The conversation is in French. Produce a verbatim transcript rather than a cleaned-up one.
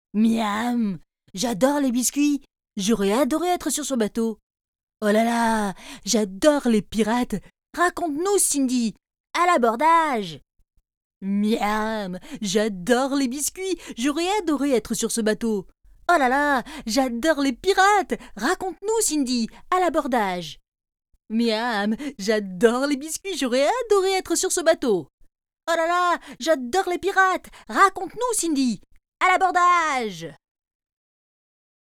Miam! J'adore les biscuits. J'aurais adoré être sur ce bateau. Oh là là! J'adore les pirates. Raconte-nous, Cindy. À l'abordage! Miam! J'adore les biscuits. J'aurais adoré être sur ce bateau. Oh là là! J'adore les pirates. Raconte-nous, Cindy. À l'abordage! Miam! J'adore les biscuits. J'aurais adoré être sur ce bateau. Oh là là! J'adore les pirates. Raconte-nous, Cindy. À l'abordage!